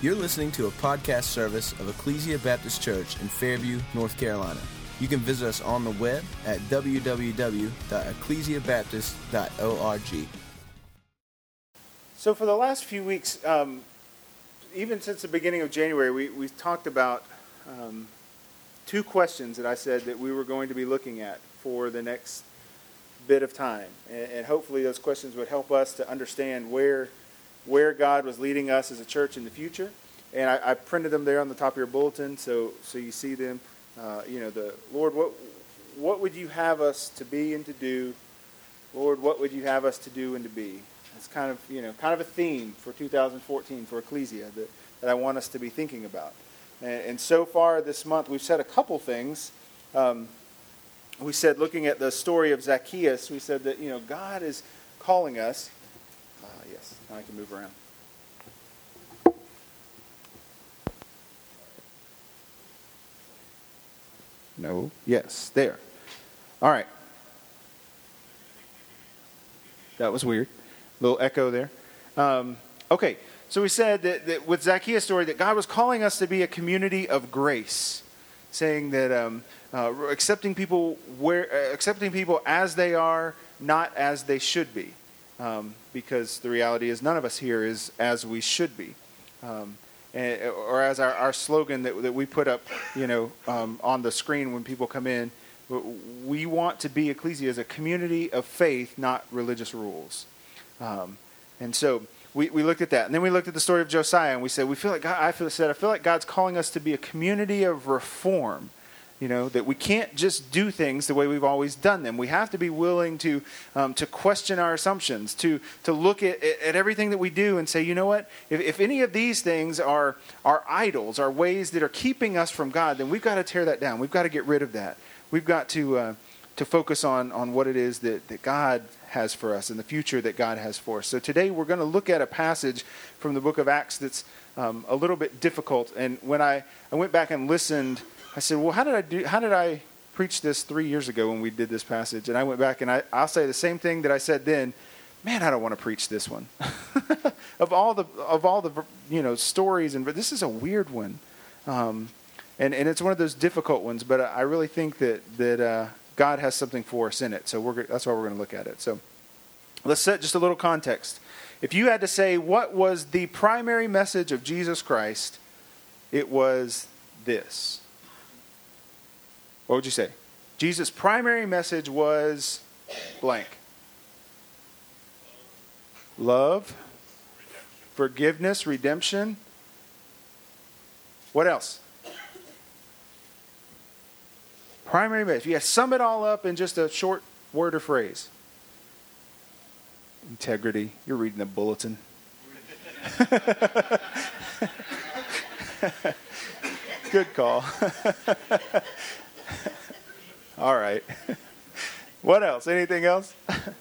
You're listening to a podcast service of Ecclesia Baptist Church in Fairview, North Carolina. You can visit us on the web at www.ecclesiabaptist.org. So for the last few weeks, even since the beginning of January, we've talked about two questions that I said that we were going to be looking at for the next bit of time. And hopefully those questions would help us to understand where God was leading us as a church in the future. And I printed them there on the top of your bulletin, so you see them. The Lord, what would you have us to be and to do? Lord, what would you have us to do and to be? It's kind of a theme for 2014 for Ecclesia that I want us to be thinking about. And so far this month, we've said a couple things. We said, looking at the story of Zacchaeus, we said that God is calling us. Yes, now I can move around. No. Yes, there. All right. That was weird. Little echo there. Okay, so we said that with Zacchaeus' story that God was calling us to be a community of grace, saying that accepting people as they are, not as they should be, because the reality is none of us here is as we should be, or as our slogan that we put up, on the screen when people come in. We want to be Ecclesia as a community of faith, not religious rules. And so we looked at that. And then we looked at the story of Josiah, and we said, I feel like God's calling us to be a community of reform. That we can't just do things the way we've always done them. We have to be willing to question our assumptions, to look at everything that we do and say, you know what? If any of these things are idols, are ways that are keeping us from God, then we've got to tear that down. We've got to get rid of that. We've got to focus on what it is that God has for us and the future that God has for us. So today we're going to look at a passage from the book of Acts that's a little bit difficult. And when I went back and listened, I said, well, how did I preach this 3 years ago when we did this passage? And I went back and I'll say the same thing that I said then. Man, I don't want to preach this one. of all the stories, but this is a weird one. And it's one of those difficult ones, but I really think that God has something for us in it. So that's why we're going to look at it. So let's set just a little context. If you had to say what was the primary message of Jesus Christ, it was this. What would you say? Jesus' primary message was blank. Love, forgiveness, redemption. What else? Primary message. If you sum it all up in just a short word or phrase. Integrity. You're reading the bulletin. Good call. All right. What else? Anything else?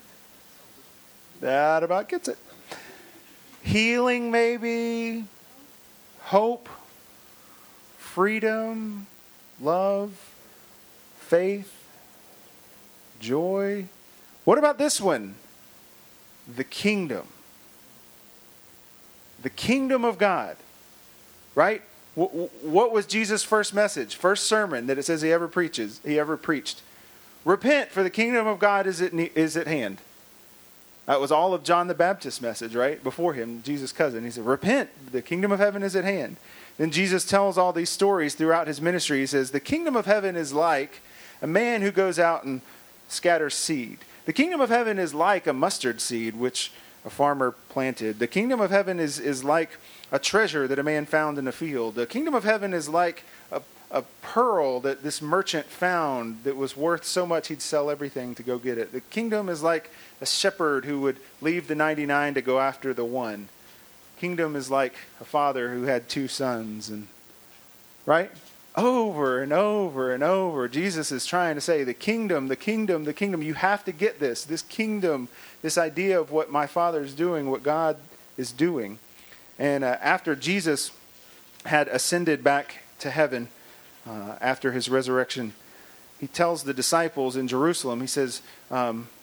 That about gets it. Healing, maybe. Hope. Freedom. Love. Faith. Joy. What about this one? The kingdom. The kingdom of God. Right? What was Jesus' first message, first sermon that it says he ever preached? Repent, for the kingdom of God is at hand. That was all of John the Baptist's message, right? Before him, Jesus' cousin. He said, repent, the kingdom of heaven is at hand. Then Jesus tells all these stories throughout his ministry. He says, the kingdom of heaven is like a man who goes out and scatters seed. The kingdom of heaven is like a mustard seed, which a farmer planted. The kingdom of heaven is like a treasure that a man found in a field. The kingdom of heaven is like a pearl that this merchant found that was worth so much he'd sell everything to go get it. The kingdom is like a shepherd who would leave the 99 to go after the one. Kingdom is like a father who had 2 sons. And right? Over and over and over, Jesus is trying to say, the kingdom, the kingdom, the kingdom. You have to get this kingdom, this idea of what my Father is doing, what God is doing. And after Jesus had ascended back to heaven, after his resurrection, he tells the disciples in Jerusalem, he says,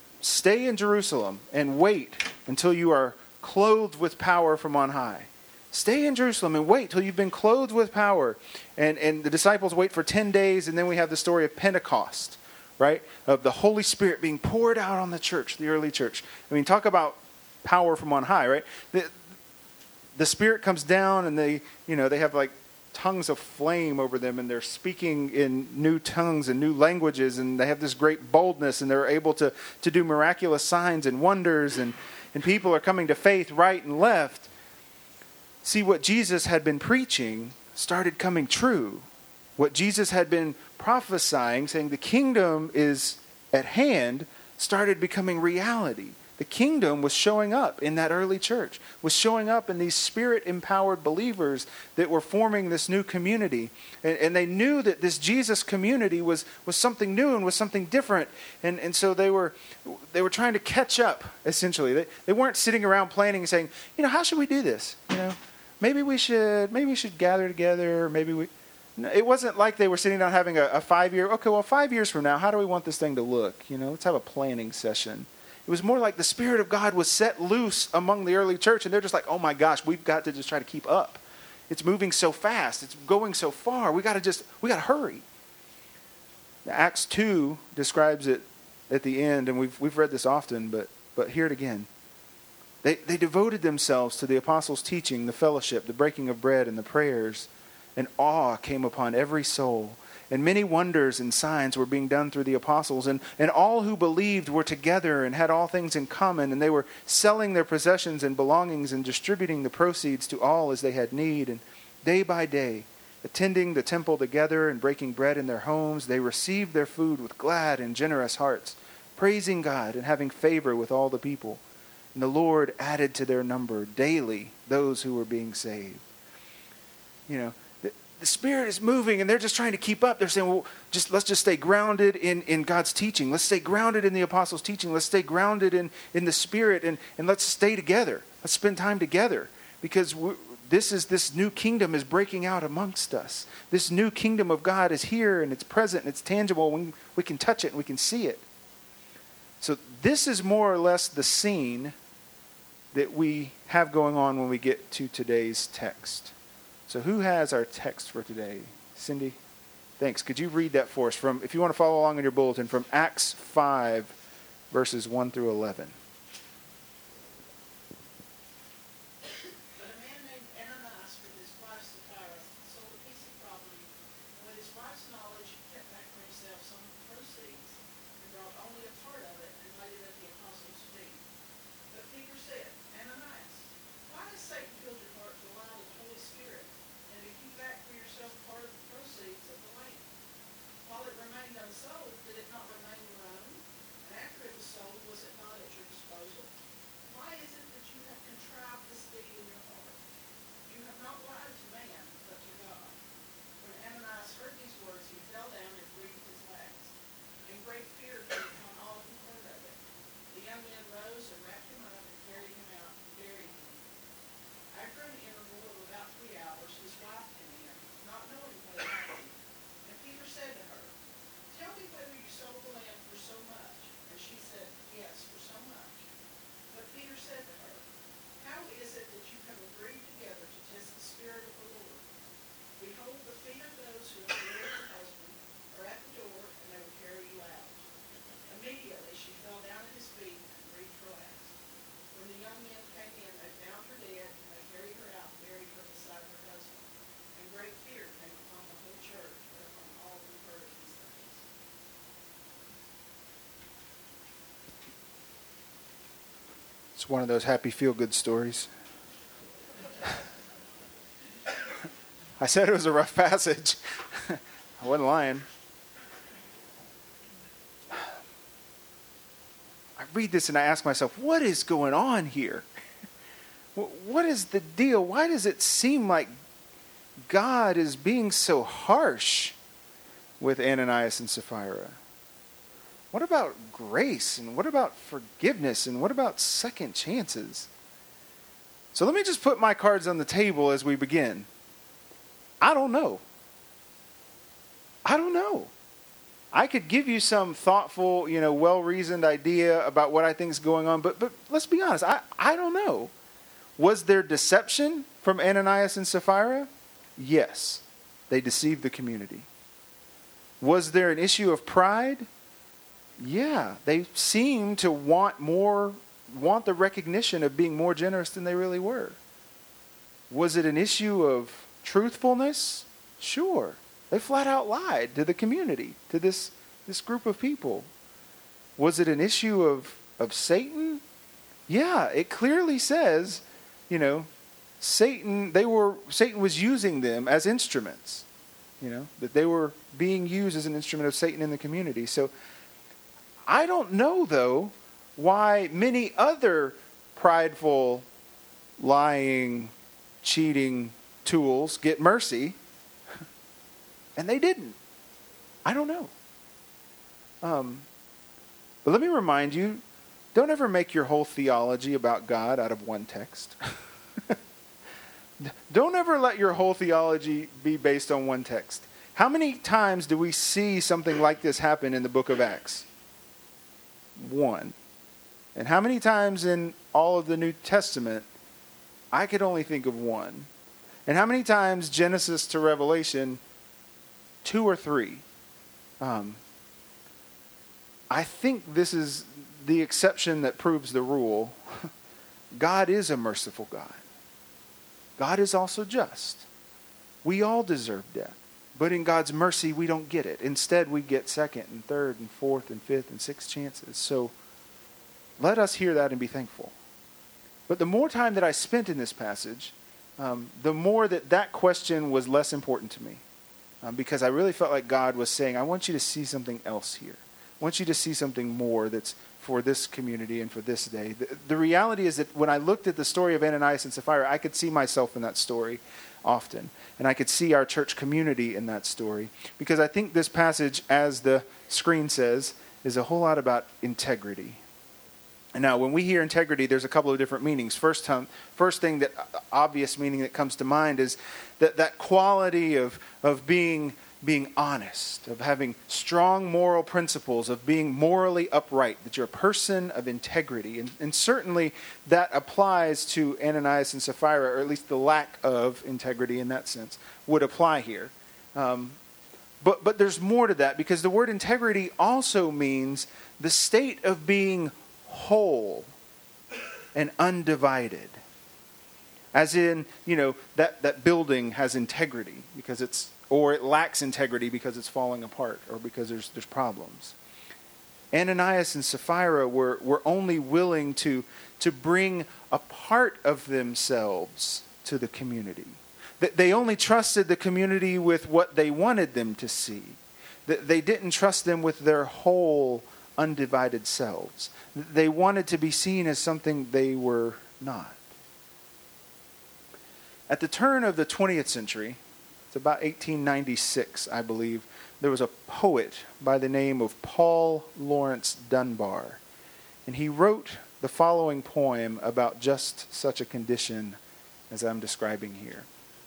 stay in Jerusalem and wait until you are clothed with power from on high. Stay in Jerusalem and wait till you've been clothed with power. And the disciples wait for 10 days, and then we have the story of Pentecost, right? Of the Holy Spirit being poured out on the church, the early church. I mean, talk about power from on high, right? The Spirit comes down, and they have like tongues of flame over them, and they're speaking in new tongues and new languages, and they have this great boldness, and they're able to do miraculous signs and wonders, and people are coming to faith right and left. See, what Jesus had been preaching started coming true. What Jesus had been prophesying, saying the kingdom is at hand, started becoming reality. The kingdom was showing up in that early church, was showing up in these Spirit-empowered believers that were forming this new community. And they knew that this Jesus community was something new and was something different. And so they were trying to catch up, essentially. They weren't sitting around planning and saying, how should we do this? Maybe we should gather together. It wasn't like they were sitting down having a 5-year, 5 years from now, how do we want this thing to look? Let's have a planning session. It was more like the Spirit of God was set loose among the early church, and they're just like, oh my gosh, we've got to just try to keep up. It's moving so fast. It's going so far. We got to hurry. Acts 2 describes it at the end, and we've read this often, but hear it again. They devoted themselves to the apostles' teaching, the fellowship, the breaking of bread, and the prayers, and awe came upon every soul. And many wonders and signs were being done through the apostles. And all who believed were together and had all things in common. And they were selling their possessions and belongings and distributing the proceeds to all as they had need. And day by day, attending the temple together and breaking bread in their homes, they received their food with glad and generous hearts, praising God and having favor with all the people. And the Lord added to their number daily those who were being saved. The Spirit is moving, and they're just trying to keep up. They're saying, let's just stay grounded in God's teaching. Let's stay grounded in the apostles' teaching. Let's stay grounded in the Spirit, and let's stay together. Let's spend time together, because this new kingdom is breaking out amongst us. This new kingdom of God is here, and it's present, and it's tangible. We can touch it, and we can see it. So this is more or less the scene that we have going on when we get to today's text. So who has our text for today? Cindy? Thanks. Could you read that for us if you want to follow along in your bulletin, from Acts 5, verses 1 through 11. It's one of those happy feel-good stories. I said it was a rough passage. I wasn't lying. I read this and I ask myself, what is going on here? What is the deal? Why does it seem like God is being so harsh with Ananias and Sapphira? What about grace? And what about forgiveness? And what about second chances? So let me just put my cards on the table as we begin. I don't know. I could give you some thoughtful, well-reasoned idea about what I think is going on, but let's be honest, I don't know. Was there deception from Ananias and Sapphira? Yes. They deceived the community. Was there an issue of pride? Yeah. They seemed to want the recognition of being more generous than they really were. Was it an issue of truthfulness? Sure. They flat out lied to the community, to this group of people. Was it an issue of Satan? Yeah, it clearly says, Satan was using them as instruments. That they were being used as an instrument of Satan in the community. So I don't know, though, why many other prideful, lying, cheating tools get mercy, and they didn't. I don't know. But let me remind you, don't ever make your whole theology about God out of one text. Don't ever let your whole theology be based on one text. How many times do we see something like this happen in the book of Acts? One. And how many times in all of the New Testament? I could only think of one. And how many times Genesis to Revelation? 2 or 3. I think this is the exception that proves the rule. God is a merciful God. God is also just. We all deserve death. But in God's mercy, we don't get it. Instead, we get second and third and fourth and fifth and sixth chances. So let us hear that and be thankful. But the more time that I spent in this passage, the more that question was less important to me. Because I really felt like God was saying, I want you to see something else here. I want you to see something more that's for this community and for this day. The reality is that when I looked at the story of Ananias and Sapphira, I could see myself in that story often. And I could see our church community in that story. Because I think this passage, as the screen says, is a whole lot about integrity. And now, when we hear integrity, there's a couple of different meanings. First thing, that obvious meaning that comes to mind is that quality of being honest, of having strong moral principles, of being morally upright, that you're a person of integrity. And certainly that applies to Ananias and Sapphira, or at least the lack of integrity in that sense would apply here. But there's more to that, because the word integrity also means the state of being whole and undivided. As in, that building has integrity because it lacks integrity because it's falling apart or because there's problems. Ananias and Sapphira were only willing to bring a part of themselves to the community. They only trusted the community with what they wanted them to see. They didn't trust them with their whole undivided selves. They wanted to be seen as something they were not. At the turn of the 20th century, it's about 1896, I believe, there was a poet by the name of Paul Laurence Dunbar. And he wrote the following poem about just such a condition as I'm describing here.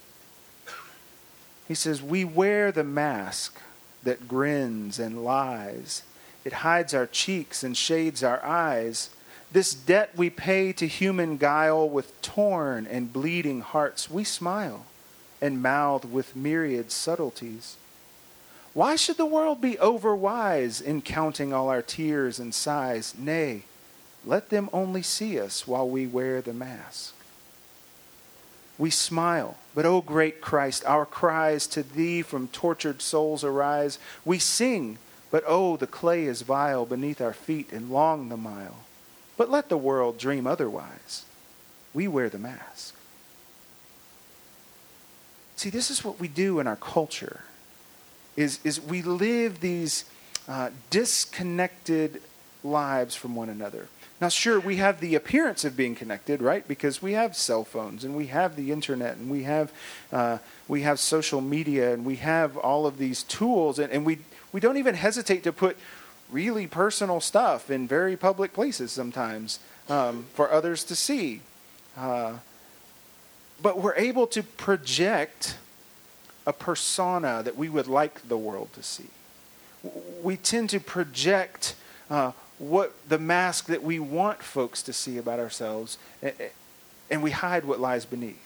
He says, "We wear the mask that grins and lies. It hides our cheeks and shades our eyes. This debt we pay to human guile, with torn and bleeding hearts we smile and mouth with myriad subtleties. Why should the world be overwise in counting all our tears and sighs? Nay, let them only see us while we wear the mask. We smile, but O great Christ, our cries to thee from tortured souls arise. We sing, but oh, the clay is vile beneath our feet and long the mile. But let the world dream otherwise. We wear the mask." See, this is what we do in our culture, is we live these disconnected lives from one another. Now, sure, we have the appearance of being connected, right? Because we have cell phones, and we have the internet, and we have social media, and we have all of these tools, and we don't even hesitate to put really personal stuff in very public places sometimes for others to see. But we're able to project a persona that we would like the world to see. We tend to project what the mask that we want folks to see about ourselves. and we hide what lies beneath.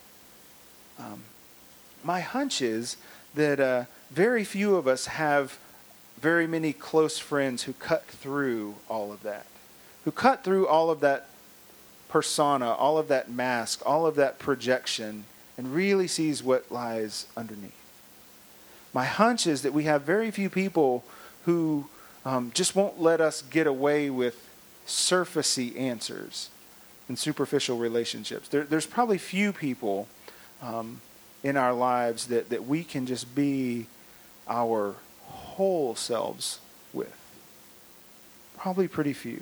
My hunch is that very few of us have very many close friends who cut through all of that, who cut through all of that persona, all of that mask, all of that projection, and really sees what lies underneath. My hunch is that we have very few people who just won't let us get away with surfacey answers in superficial relationships. There's probably few people in our lives that we can just be our whole selves with. Probably pretty few.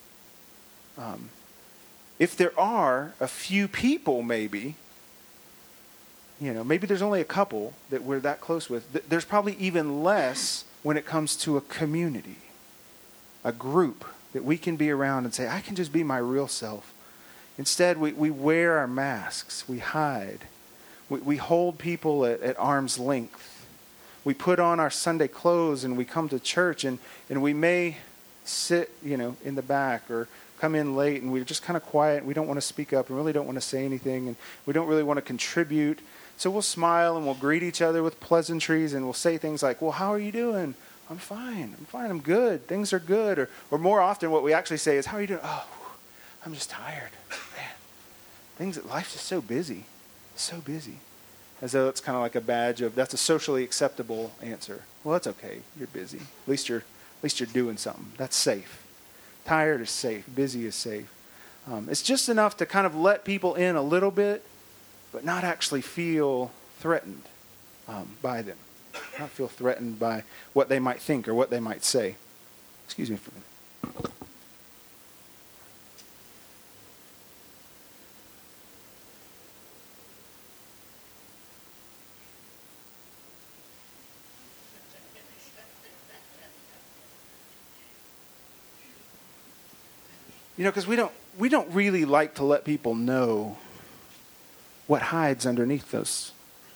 If there are a few people, maybe there's only a couple that we're that close with. There's probably even less when it comes to a community, a group that we can be around and say, I can just be my real self. Instead, we wear our masks. We hide. We hold people at arm's length. We put on our Sunday clothes and we come to church and we may sit, in the back or come in late and we're just kind of quiet. We don't want to speak up and really don't want to say anything and we don't really want to contribute. So we'll smile and we'll greet each other with pleasantries and we'll say things like, well, how are you doing? I'm fine. I'm good. Things are good. Or more often what we actually say is, how are you doing? Oh, I'm just tired. Man, life is so busy. So busy. As though it's kind of like a badge of, that's a socially acceptable answer. Well, that's okay. You're busy. At least you're doing something. That's safe. Tired is safe. Busy is safe. It's just enough to kind of let people in a little bit, but not actually feel threatened by them. Not feel threatened by what they might think or what they might say. Excuse me for a minute. Because we don't really like to let people know what hides underneath those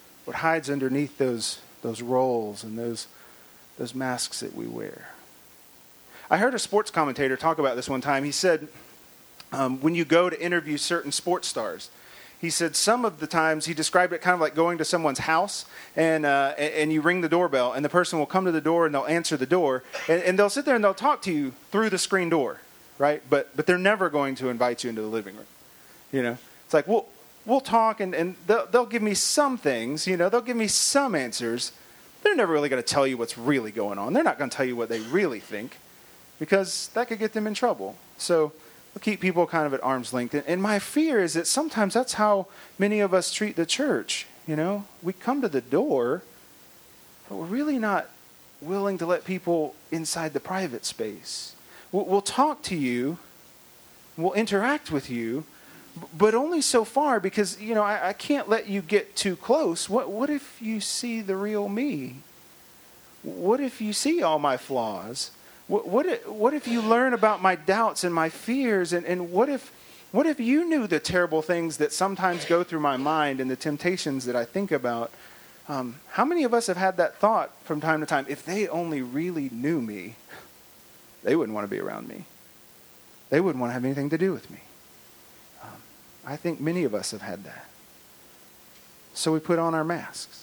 roles and those masks that we wear. I heard a sports commentator talk about this one time. He said, when you go to interview certain sports stars, he said some of the times, he described it kind of like going to someone's house and you ring the doorbell and the person will come to the door and they'll answer the door and they'll sit there and they'll talk to you through the screen door, right? But they're never going to invite you into the living room. It's like, we'll talk and they'll give me some things, they'll give me some answers. They're never really going to tell you what's really going on. They're not going to tell you what they really think because that could get them in trouble. So we'll keep people kind of at arm's length. And my fear is that sometimes that's how many of us treat the church. We come to the door, but we're really not willing to let people inside the private space. We'll talk to you, we'll interact with you, but only so far because, I can't let you get too close. What if you see the real me? What if you see all my flaws? What if you learn about my doubts and my fears? And what if you knew the terrible things that sometimes go through my mind and the temptations that I think about? How many of us have had that thought from time to time? If they only really knew me, they wouldn't want to be around me. They wouldn't want to have anything to do with me. I think many of us have had that. So we put on our masks.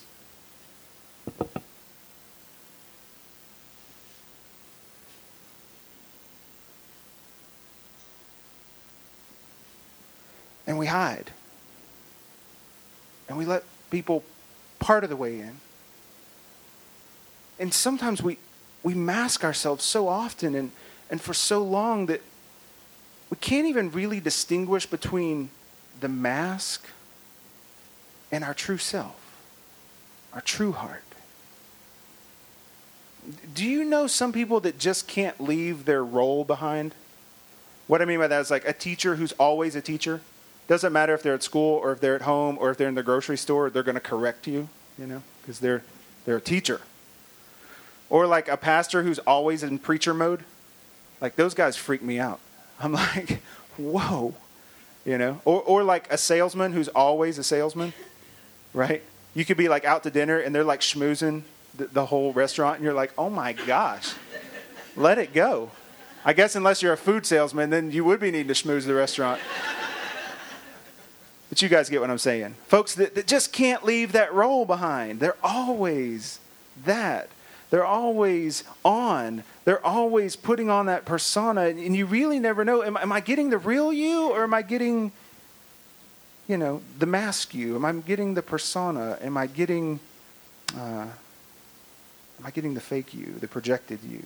And we hide. And we let people part of the way in. And sometimes we mask ourselves so often and for so long that we can't even really distinguish between the mask and our true self, our true heart. Do you know some people that just can't leave their role behind? What I mean by that is like a teacher who's always a teacher. Doesn't matter if they're at school or if they're at home or if they're in the grocery store, they're going to correct you, because they're a teacher. Or like a pastor who's always in preacher mode. Like those guys freak me out. I'm like, whoa, Or like a salesman who's always a salesman, right? You could be like out to dinner and they're like schmoozing the whole restaurant and you're like, oh my gosh, let it go. I guess unless you're a food salesman, then you would be needing to schmooze the restaurant. But you guys get what I'm saying. Folks that just can't leave that role behind. They're always that. They're always on. They're always putting on that persona. And you really never know, am I getting the real you, or am I getting, the mask you? Am I getting the persona? Am I getting the fake you, the projected you?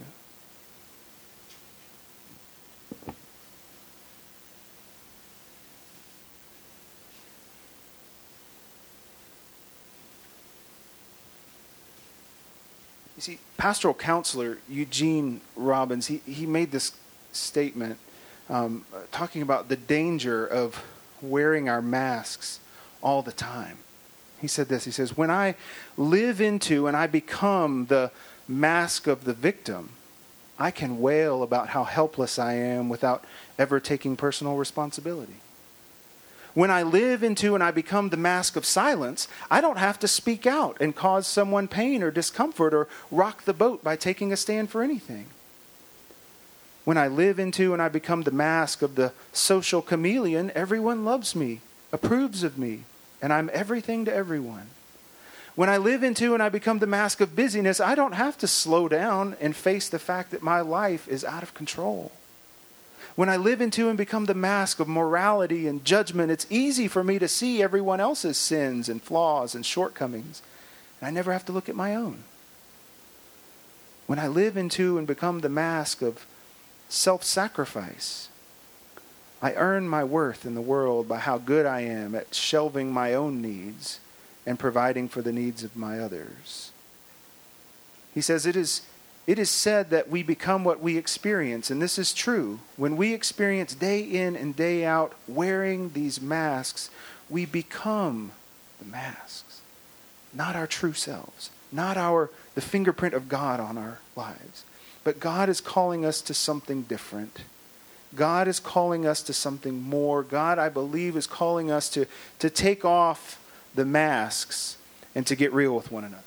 You see, pastoral counselor Eugene Robbins, he made this statement talking about the danger of wearing our masks all the time. He said this, he says, when I live into and I become the mask of the victim, I can wail about how helpless I am without ever taking personal responsibility. When I live into and I become the mask of silence, I don't have to speak out and cause someone pain or discomfort or rock the boat by taking a stand for anything. When I live into and I become the mask of the social chameleon, everyone loves me, approves of me, and I'm everything to everyone. When I live into and I become the mask of busyness, I don't have to slow down and face the fact that my life is out of control. When I live into and become the mask of morality and judgment, it's easy for me to see everyone else's sins and flaws and shortcomings, and I never have to look at my own. When I live into and become the mask of self-sacrifice, I earn my worth in the world by how good I am at shelving my own needs and providing for the needs of my others. He says it is said that we become what we experience, and this is true. When we experience day in and day out wearing these masks, we become the masks, not our true selves, not the fingerprint of God on our lives. But God is calling us to something different. God is calling us to something more. God, I believe, is calling us to take off the masks and to get real with one another.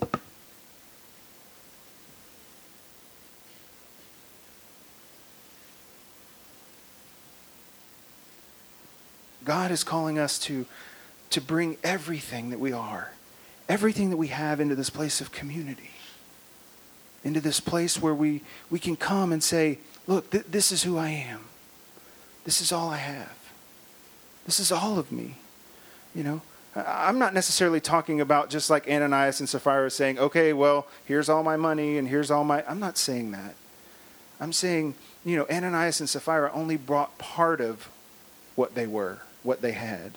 God is calling us to bring everything that we are, everything that we have into this place of community, into this place where we can come and say, look, this is who I am. This is all I have. This is all of me. I'm not necessarily talking about just like Ananias and Sapphira saying, okay, well, here's all my money and here's all my... I'm not saying that. I'm saying, Ananias and Sapphira only brought part of what they were, what they had.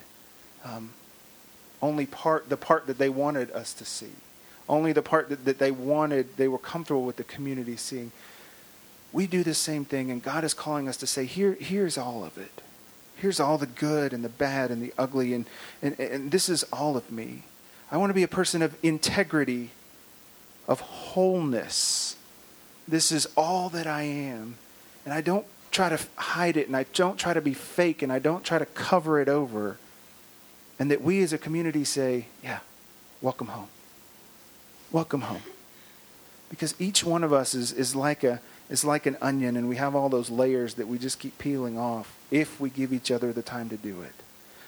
Only the part that they wanted us to see. Only the part that they were comfortable with the community seeing. We do the same thing, and God is calling us to say, here's all of it. Here's all the good and the bad and the ugly, and this is all of me. I want to be a person of integrity, of wholeness. This is all that I am. And I don't try to hide it, and I don't try to be fake, and I don't try to cover it over. And that we as a community say, yeah, welcome home. Welcome home. Because each one of us is like an onion, and we have all those layers that we just keep peeling off if we give each other the time to do it.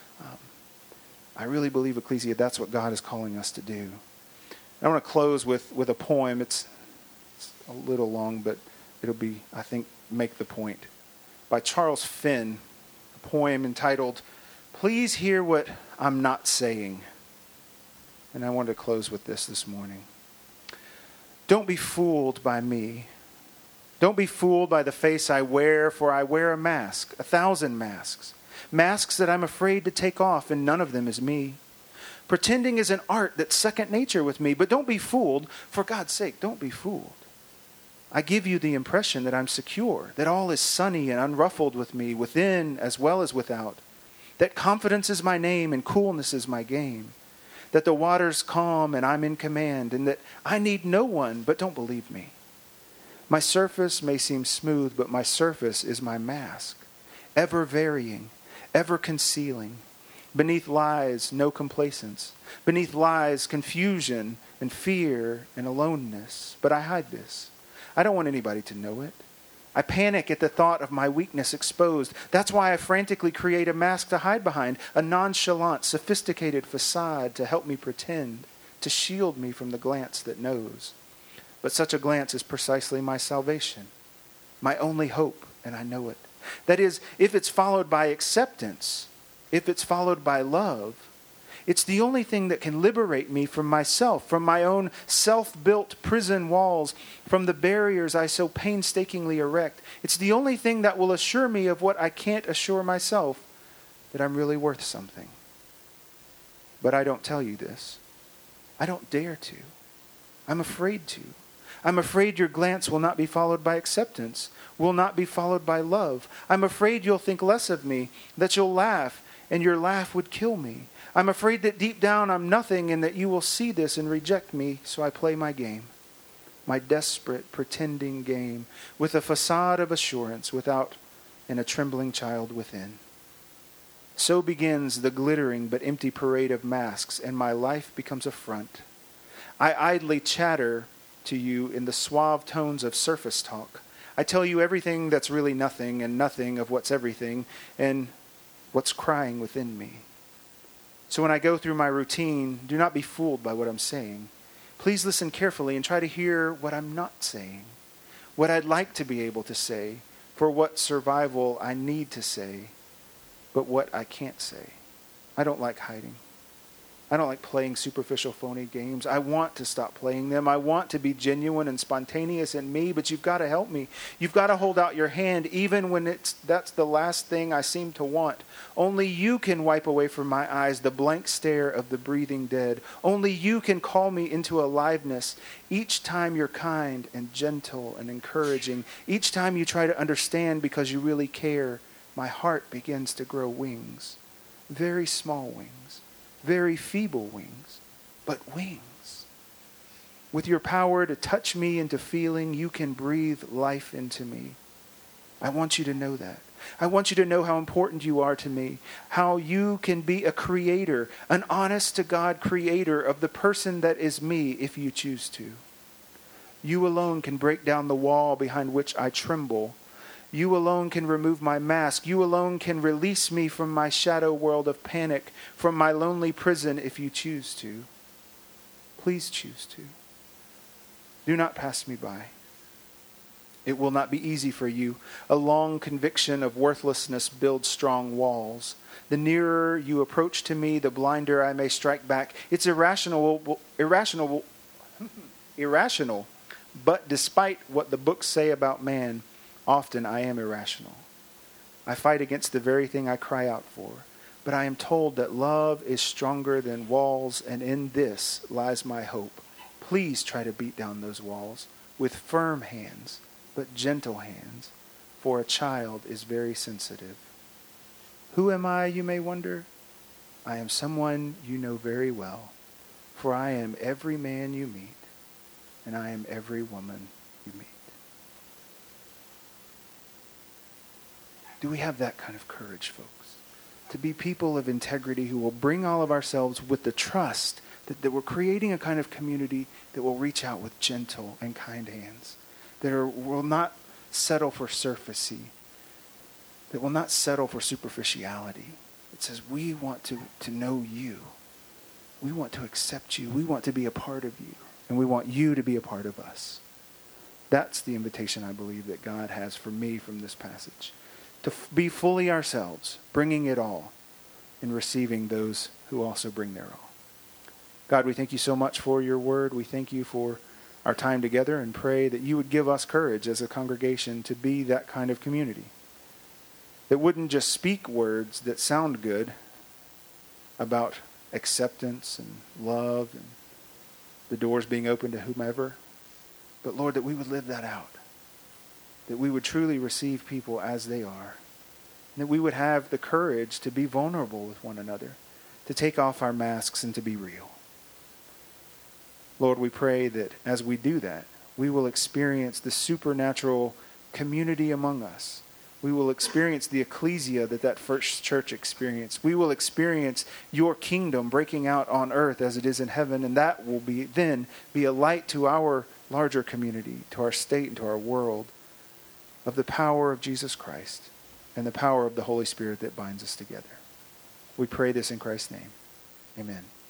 I really believe, Ecclesia, that's what God is calling us to do. I want to close with a poem. It's a little long, but it'll be, I think, make the point. By Charles Finn, a poem entitled, Please Hear What I'm Not Saying. And I want to close with this morning. Don't be fooled by me. Don't be fooled by the face I wear, for I wear a mask, 1,000 masks. Masks that I'm afraid to take off, and none of them is me. Pretending is an art that's second nature with me, but don't be fooled. For God's sake, don't be fooled. I give you the impression that I'm secure, that all is sunny and unruffled with me, within as well as without, that confidence is my name and coolness is my game, that the water's calm and I'm in command, and that I need no one, but don't believe me. My surface may seem smooth, but my surface is my mask, ever varying, ever concealing. Beneath lies no complacence. Beneath lies confusion and fear and aloneness. But I hide this. I don't want anybody to know it. I panic at the thought of my weakness exposed. That's why I frantically create a mask to hide behind, a nonchalant, sophisticated facade to help me pretend, to shield me from the glance that knows. But such a glance is precisely my salvation, my only hope, and I know it. That is, if it's followed by acceptance, if it's followed by love, it's the only thing that can liberate me from myself, from my own self-built prison walls, from the barriers I so painstakingly erect. It's the only thing that will assure me of what I can't assure myself, that I'm really worth something. But I don't tell you this. I don't dare to. I'm afraid to. I'm afraid your glance will not be followed by acceptance, will not be followed by love. I'm afraid you'll think less of me, that you'll laugh, and your laugh would kill me. I'm afraid that deep down I'm nothing and that you will see this and reject me, so I play my game, my desperate, pretending game, with a facade of assurance without and a trembling child within. So begins the glittering but empty parade of masks, and my life becomes a front. I idly chatter to you in the suave tones of surface talk. I tell you everything that's really nothing and nothing of what's everything and what's crying within me. So when I go through my routine, do not be fooled by what I'm saying. Please listen carefully and try to hear what I'm not saying, what I'd like to be able to say, for what survival I need to say, but what I can't say. I don't like hiding. I don't like playing superficial, phony games. I want to stop playing them. I want to be genuine and spontaneous in me, but you've got to help me. You've got to hold out your hand even when that's the last thing I seem to want. Only you can wipe away from my eyes the blank stare of the breathing dead. Only you can call me into aliveness. Each time you're kind and gentle and encouraging, each time you try to understand because you really care, my heart begins to grow wings, very small wings. Very feeble wings, but wings. With your power to touch me into feeling, you can breathe life into me. I want you to know that. I want you to know how important you are to me, how you can be a creator, an honest-to-God creator of the person that is me if you choose to. You alone can break down the wall behind which I tremble. You alone can remove my mask. You alone can release me from my shadow world of panic, from my lonely prison if you choose to. Please choose to. Do not pass me by. It will not be easy for you. A long conviction of worthlessness builds strong walls. The nearer you approach to me, the blinder I may strike back. It's irrational, but despite what the books say about man, often I am irrational. I fight against the very thing I cry out for. But I am told that love is stronger than walls, and in this lies my hope. Please try to beat down those walls with firm hands, but gentle hands, for a child is very sensitive. Who am I, you may wonder? I am someone you know very well, for I am every man you meet, and I am every woman you meet. Do we have that kind of courage, folks? To be people of integrity who will bring all of ourselves with the trust that we're creating a kind of community that will reach out with gentle and kind hands, that will not settle for surfacey, that will not settle for superficiality. It says we want to know you. We want to accept you. We want to be a part of you. And we want you to be a part of us. That's the invitation I believe that God has for me from this passage. To be fully ourselves, bringing it all, and receiving those who also bring their all. God, we thank you so much for your word. We thank you for our time together and pray that you would give us courage as a congregation to be that kind of community. That wouldn't just speak words that sound good about acceptance and love and the doors being open to whomever, but Lord, that we would live that out. That we would truly receive people as they are. And that we would have the courage to be vulnerable with one another, to take off our masks and to be real. Lord, we pray that as we do that, we will experience the supernatural community among us. We will experience the ecclesia that first church experienced. We will experience your kingdom breaking out on earth as it is in heaven, and that will then be a light to our larger community, to our state, and to our world. of the power of Jesus Christ and the power of the Holy Spirit that binds us together. We pray this in Christ's name. Amen.